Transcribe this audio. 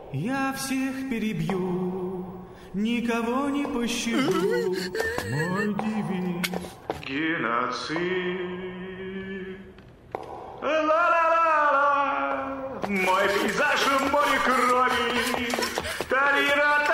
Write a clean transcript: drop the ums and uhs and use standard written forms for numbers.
Я всех перебью, никого не пощажу. Мой девиз — геноцид. Ла-ла-ла-ла. Мой пейзаж в море крови. Тарира.